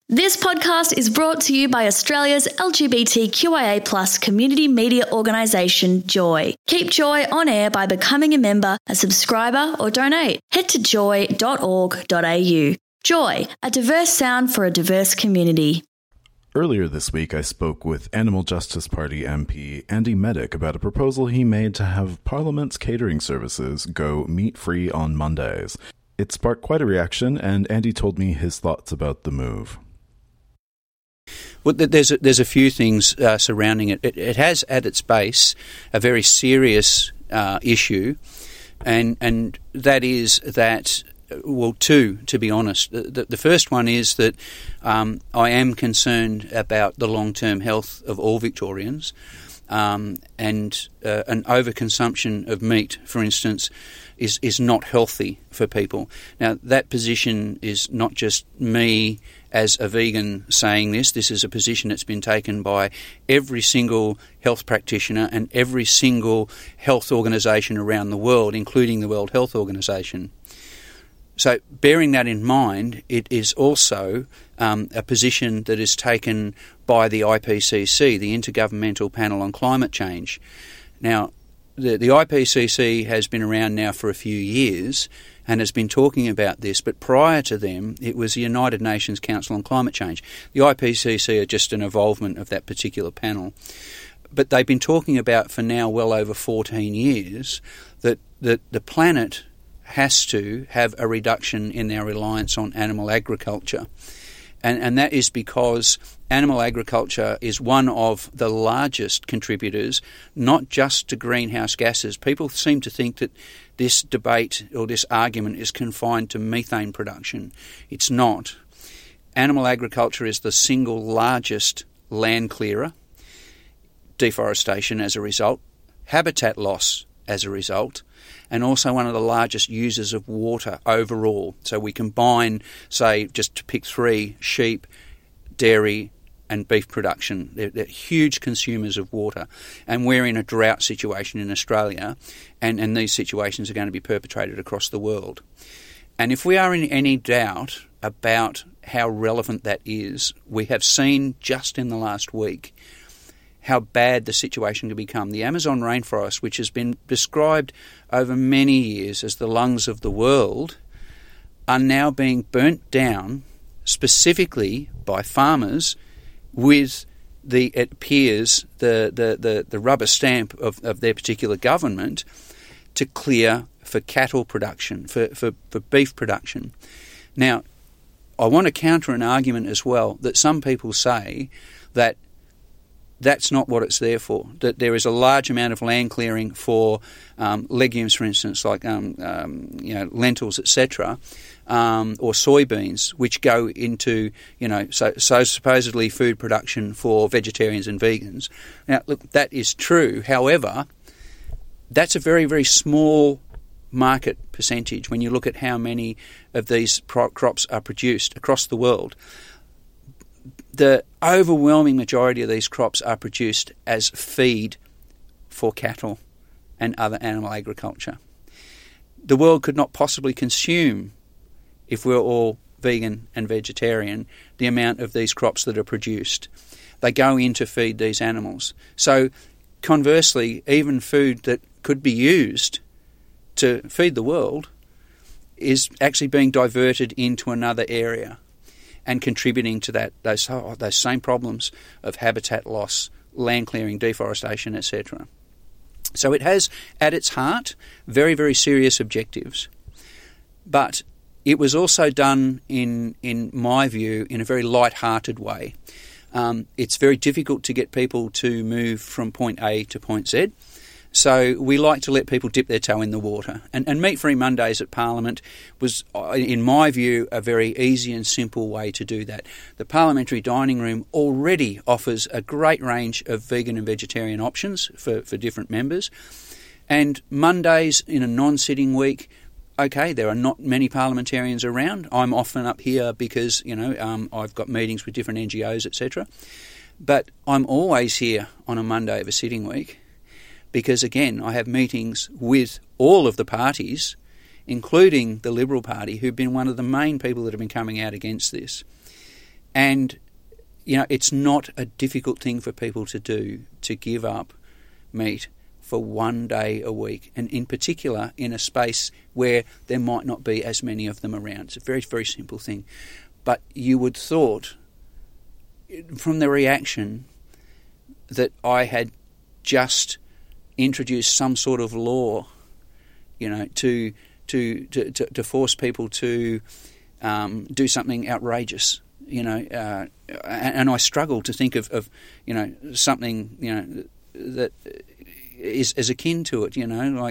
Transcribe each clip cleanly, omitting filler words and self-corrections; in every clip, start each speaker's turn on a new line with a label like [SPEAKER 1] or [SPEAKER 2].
[SPEAKER 1] This podcast is brought to you by Australia's LGBTQIA+ community media organisation, Joy. Keep Joy on air by becoming a member, a subscriber or donate. Head to joy.org.au. Joy, a diverse sound for a diverse community.
[SPEAKER 2] Earlier this week, I spoke with Animal Justice Party MP Andy Meddick about a proposal he made to have Parliament's catering services go meat-free on Mondays. It sparked quite a reaction, and Andy told me his thoughts about the move.
[SPEAKER 3] Well, there's a few things surrounding it. It has at its base a very serious issue, and that is that, well, two, to be honest. The first one is that I am concerned about the long-term health of all Victorians, and an overconsumption of meat, for instance, is not healthy for people. Now, that position is not just me as a vegan saying this. This is a position that's been taken by every single health practitioner and every single health organisation around the world, including the World Health Organisation. So bearing that in mind, it is also a position that is taken by the IPCC, the Intergovernmental Panel on Climate Change. Now, the IPCC has been around now for a few years and has been talking about this, but prior to them, it was the United Nations Council on Climate Change. The IPCC are just an evolvement of that particular panel. But they've been talking about for now well over 14 years that the planet has to have a reduction in our reliance on animal agriculture. And that is because animal agriculture is one of the largest contributors, not just to greenhouse gases. People seem to think that this debate or this argument is confined to methane production. It's not. Animal agriculture is the single largest land clearer, deforestation as a result, habitat loss as a result, and also one of the largest users of water overall. So we combine, say, just to pick three, sheep, dairy and beef production. They're huge consumers of water. And we're in a drought situation in Australia, and these situations are going to be perpetrated across the world. And if we are in any doubt about how relevant that is, we have seen just in the last week how bad the situation can become. The Amazon rainforest, which has been described over many years as the lungs of the world, are now being burnt down specifically by farmers with it appears the rubber stamp of their particular government to clear for cattle production, for beef production. Now, I want to counter an argument as well that some people say that that's not what it's there for, that there is a large amount of land clearing for legumes, for instance, like lentils, etc., or soybeans, which go into, so supposedly food production for vegetarians and vegans. Now, look, that is true. However, that's a very, very small market percentage when you look at how many of these crops are produced across the world. The overwhelming majority of these crops are produced as feed for cattle and other animal agriculture. The world could not possibly consume, if we're all vegan and vegetarian, the amount of these crops that are produced. They go in to feed these animals. So conversely, even food that could be used to feed the world is actually being diverted into another area and contributing to those same problems of habitat loss, land clearing, deforestation, etc. So it has at its heart very, very serious objectives. But it was also done, in my view, in a very light-hearted way. It's very difficult to get people to move from point A to point Z. So we like to let people dip their toe in the water. And Meat-Free Mondays at Parliament was, in my view, a very easy and simple way to do that. The parliamentary dining room already offers a great range of vegan and vegetarian options for different members. And Mondays in a non-sitting week, okay, there are not many parliamentarians around. I'm often up here because, I've got meetings with different NGOs, etc. But I'm always here on a Monday of a sitting week, because, again, I have meetings with all of the parties, including the Liberal Party, who've been one of the main people that have been coming out against this. And, it's not a difficult thing for people to do, to give up meat for 1 day a week, and in particular in a space where there might not be as many of them around. It's a very, very simple thing. But you would thought, from the reaction, that I had just introduced some sort of law, to force people to do something outrageous, and I struggle to think of something, that is akin to it,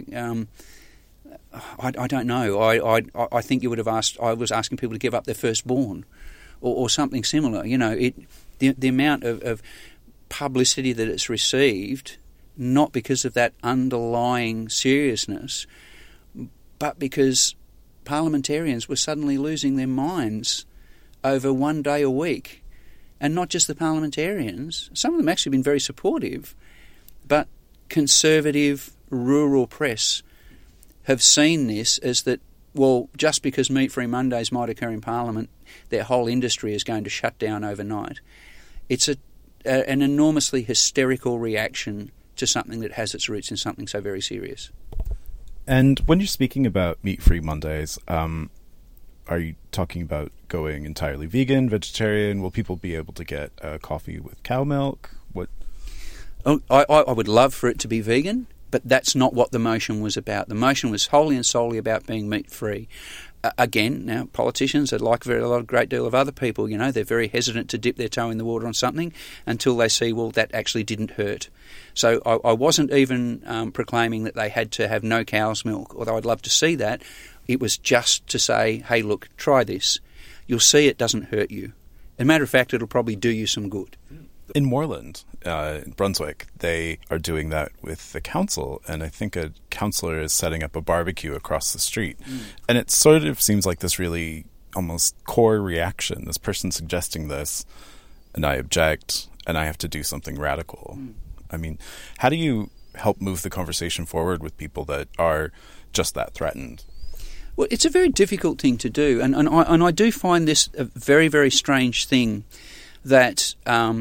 [SPEAKER 3] I don't know. I think you would have asked. I was asking people to give up their firstborn, or something similar. The amount of publicity that it's received, not because of that underlying seriousness, but because parliamentarians were suddenly losing their minds over 1 day a week, and not just the parliamentarians. Some of them actually been very supportive, but conservative rural press have seen this as that, well, just because meat-free Mondays might occur in Parliament, their whole industry is going to shut down overnight. It's an enormously hysterical reaction to something that has its roots in something so very serious.
[SPEAKER 2] And when you're speaking about meat-free Mondays, are you talking about going entirely vegan, vegetarian? Will people be able to get coffee with cow milk? What?
[SPEAKER 3] Oh, I would love for it to be vegan, but that's not what the motion was about. The motion was wholly and solely about being meat-free. Again, now, politicians are like a great deal of other people, they're very hesitant to dip their toe in the water on something until they see, well, that actually didn't hurt. So I wasn't even proclaiming that they had to have no cow's milk, although I'd love to see that. It was just to say, hey, look, try this. You'll see it doesn't hurt you. As a matter of fact, it'll probably do you some good.
[SPEAKER 2] In Moreland, in Brunswick, they are doing that with the council, and I think a councillor is setting up a barbecue across the street. And it sort of seems like this really almost core reaction. This person suggesting this, and I object, and I have to do something radical. I mean, how do you help move the conversation forward with people that are just that threatened?
[SPEAKER 3] Well, it's a very difficult thing to do, and I do find this a very, very strange thing that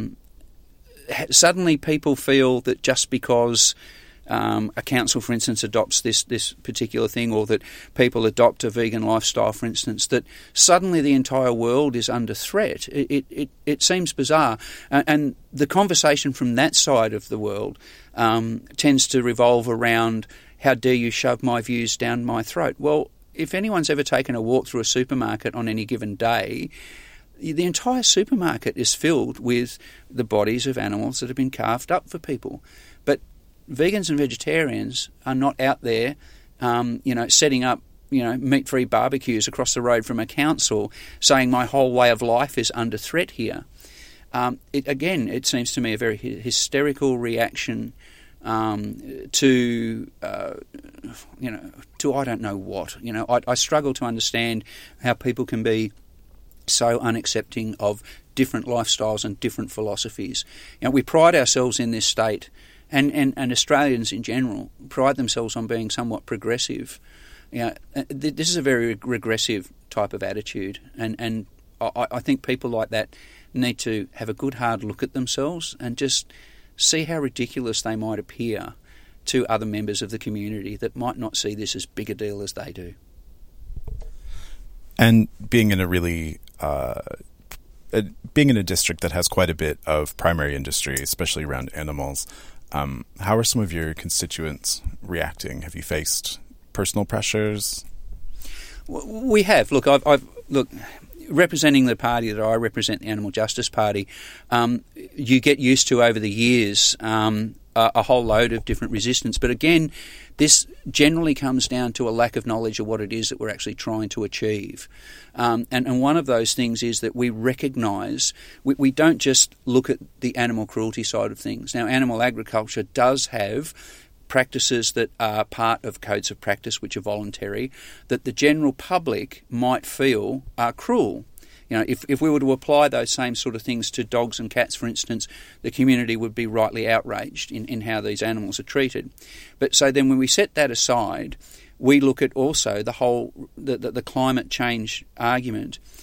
[SPEAKER 3] suddenly people feel that just because a council, for instance, adopts this particular thing, or that people adopt a vegan lifestyle, for instance, that suddenly the entire world is under threat. It seems bizarre. And the conversation from that side of the world tends to revolve around, how dare you shove my views down my throat? Well, if anyone's ever taken a walk through a supermarket on any given day, the entire supermarket is filled with the bodies of animals that have been carved up for people. But vegans and vegetarians are not out there, setting up, meat-free barbecues across the road from a council saying my whole way of life is under threat here. It seems to me a very hysterical reaction to I don't know what. I struggle to understand how people can be so unaccepting of different lifestyles and different philosophies. We pride ourselves in this state, and Australians in general pride themselves on being somewhat progressive. This is a very regressive type of attitude, and I think people like that need to have a good hard look at themselves and just see how ridiculous they might appear to other members of the community that might not see this as big a deal as they do.
[SPEAKER 2] And being in a really being in a district that has quite a bit of primary industry, especially around animals, how are some of your constituents reacting? Have you faced personal pressures?
[SPEAKER 3] We have. Look, I've representing the party that I represent, the Animal Justice Party, you get used to over the years a whole load of different resistance. But again, this generally comes down to a lack of knowledge of what it is that we're actually trying to achieve. And one of those things is that we recognise, we don't just look at the animal cruelty side of things. Now, animal agriculture does have practices that are part of codes of practice which are voluntary, that the general public might feel are cruel. If we were to apply those same sort of things to dogs and cats, for instance, the community would be rightly outraged in how these animals are treated. But so then when we set that aside, we look at also the whole the climate change argument.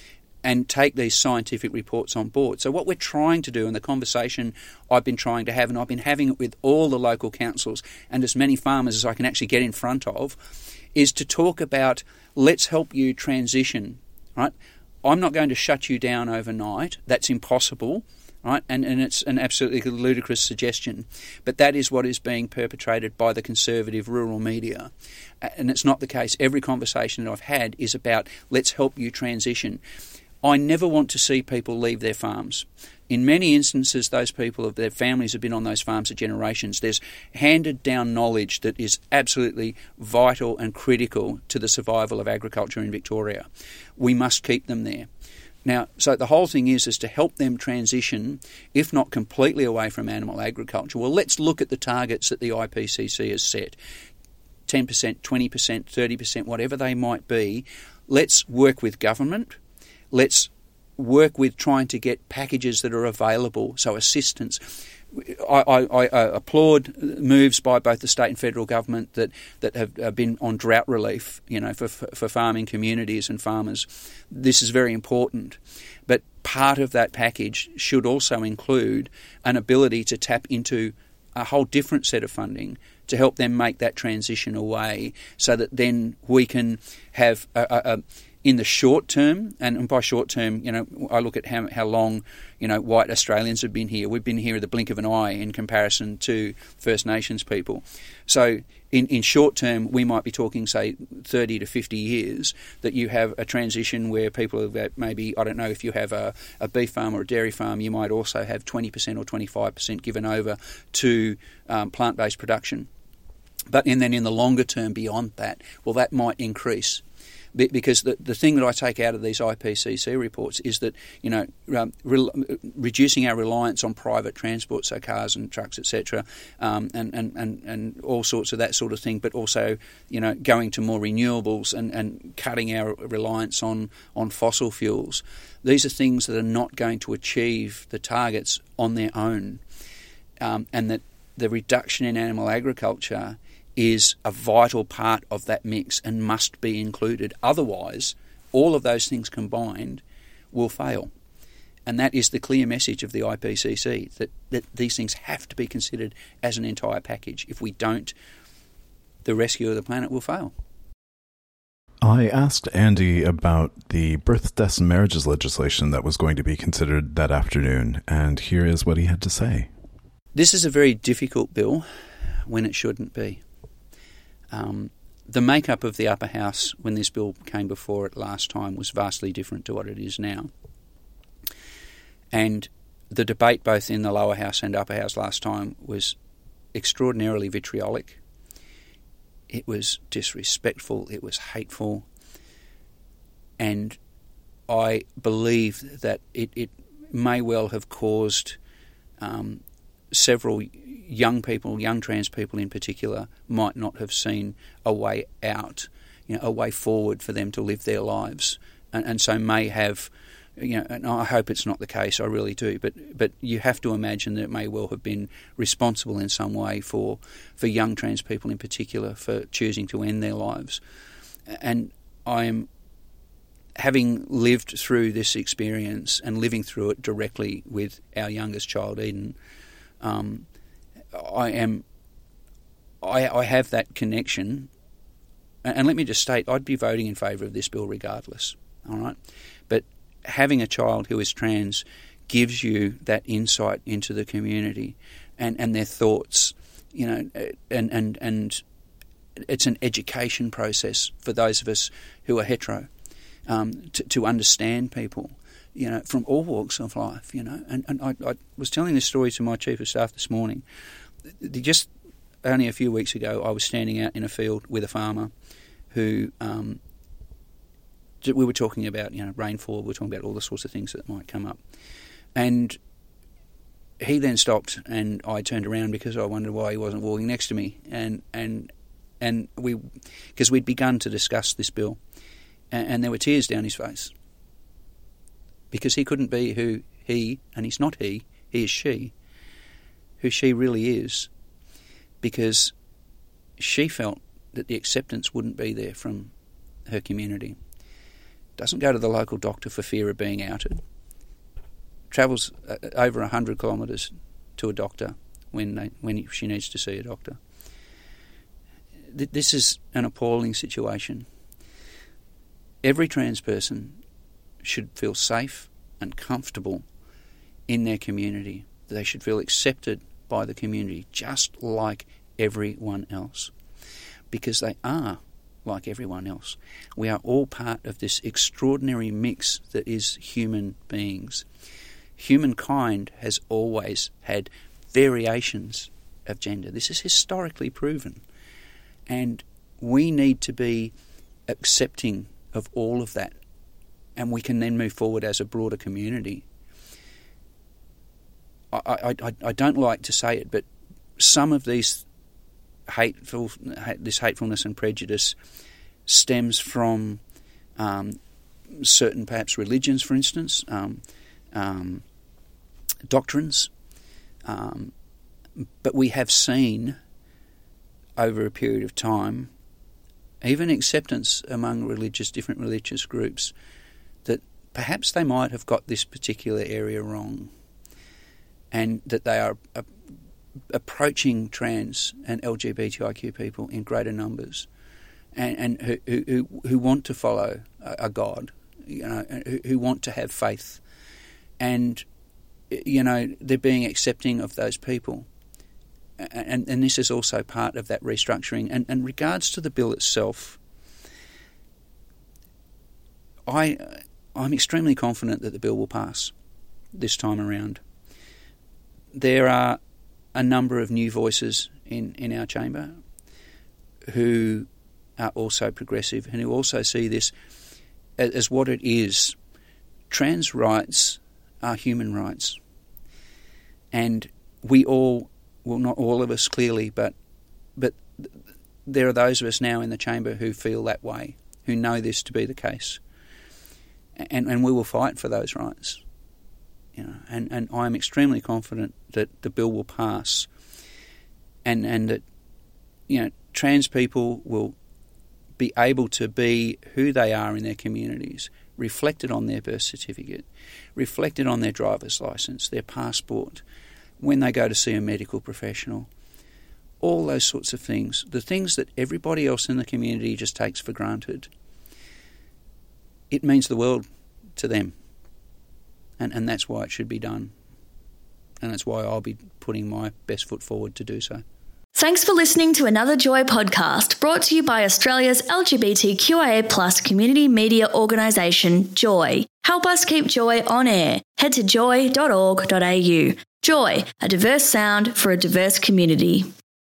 [SPEAKER 3] and take these scientific reports on board. So what we're trying to do, and the conversation I've been trying to have, and I've been having it with all the local councils and as many farmers as I can actually get in front of, is to talk about, let's help you transition, right? I'm not going to shut you down overnight. That's impossible, right? And it's an absolutely ludicrous suggestion. But that is what is being perpetrated by the conservative rural media. And it's not the case. Every conversation that I've had is about, let's help you transition. I never want to see people leave their farms. In many instances, those people, their families have been on those farms for generations. There's handed down knowledge that is absolutely vital and critical to the survival of agriculture in Victoria. We must keep them there. Now, so the whole thing is to help them transition, if not completely away from animal agriculture. Well, let's look at the targets that the IPCC has set. 10%, 20%, 30%, whatever they might be. Let's work with government. Let's work with trying to get packages that are available, so assistance. I applaud moves by both the state and federal government that have been on drought relief, for farming communities and farmers. This is very important. But part of that package should also include an ability to tap into a whole different set of funding to help them make that transition away, so that then we can have in the short term, and by short term, I look at how long, white Australians have been here. We've been here at the blink of an eye in comparison to First Nations people. So in short term, we might be talking, say, 30 to 50 years, that you have a transition where people have maybe, I don't know, if you have a beef farm or a dairy farm, you might also have 20% or 25% given over to plant-based production. But then in the longer term beyond that, well, that might increase. Because the thing that I take out of these IPCC reports is that, reducing our reliance on private transport, so cars and trucks, etc., and all sorts of that sort of thing, but also, going to more renewables and cutting our reliance on fossil fuels. These are things that are not going to achieve the targets on their own, and that the reduction in animal agriculture is a vital part of that mix and must be included. Otherwise, all of those things combined will fail. And that is the clear message of the IPCC, that these things have to be considered as an entire package. If we don't, the rescue of the planet will fail.
[SPEAKER 2] I asked Andy about the births, deaths and marriages legislation that was going to be considered that afternoon, and here is what he had to say.
[SPEAKER 3] This is a very difficult bill when it shouldn't be. The makeup of the upper house when this bill came before it last time was vastly different to what it is now. And the debate both in the lower house and upper house last time was extraordinarily vitriolic. It was disrespectful, it was hateful, and I believe that it may well have caused several young people, young trans people in particular, might not have seen a way out, a way forward for them to live their lives, and so may have, and I hope it's not the case, I really do, but you have to imagine that it may well have been responsible in some way for young trans people in particular for choosing to end their lives. And I am, having lived through this experience and living through it directly with our youngest child, Eden, I have that connection, and let me just state, I'd be voting in favour of this bill regardless, all right? But having a child who is trans gives you that insight into the community and their thoughts, and it's an education process for those of us who are hetero, to understand people, from all walks of life, And I was telling this story to my Chief of Staff this morning. Just only a few weeks ago, I was standing out in a field with a farmer who we were talking about, rainfall, we were talking about all the sorts of things that might come up. And he then stopped, and I turned around because I wondered why he wasn't walking next to me. And because we'd begun to discuss this bill, and there were tears down his face. Because he couldn't be who he, and he's not he is she, who she really is, because she felt that the acceptance wouldn't be there from her community. doesn't go to the local doctor for fear of being outed, travels over 100 kilometres to a doctor when she needs to see a doctor. This is an appalling situation. Every trans person should feel safe and comfortable in their community. They should feel accepted by the community just like everyone else, because they are like everyone else. We are all part of this extraordinary mix that is human beings. Humankind has always had variations of gender. This is historically proven. And we need to be accepting of all of that. And we can then move forward as a broader community. I don't like to say it, but some of this hatefulness and prejudice stems from certain, perhaps, religions, for instance, doctrines. But we have seen over a period of time, even acceptance among different religious groups, that perhaps they might have got this particular area wrong, and that they are approaching trans and LGBTIQ people in greater numbers, and who want to follow a God, who want to have faith, and they're being accepting of those people. And this is also part of that restructuring. And in regards to the bill itself, I'm extremely confident that the bill will pass this time around. There are a number of new voices in our chamber who are also progressive and who also see this as what it is. Trans rights are human rights. And we all, well, not all of us clearly, but there are those of us now in the chamber who feel that way, who know this to be the case. And we will fight for those rights. And I'm extremely confident that the bill will pass, and that trans people will be able to be who they are in their communities, reflected on their birth certificate, reflected on their driver's licence, their passport, when they go to see a medical professional, all those sorts of things, the things that everybody else in the community just takes for granted. It means the world to them. And that's why it should be done. And that's why I'll be putting my best foot forward to do so.
[SPEAKER 1] Thanks for listening to another Joy podcast brought to you by Australia's LGBTQIA+ community media organisation, Joy. Help us keep Joy on air. Head to joy.org.au. Joy, a diverse sound for a diverse community.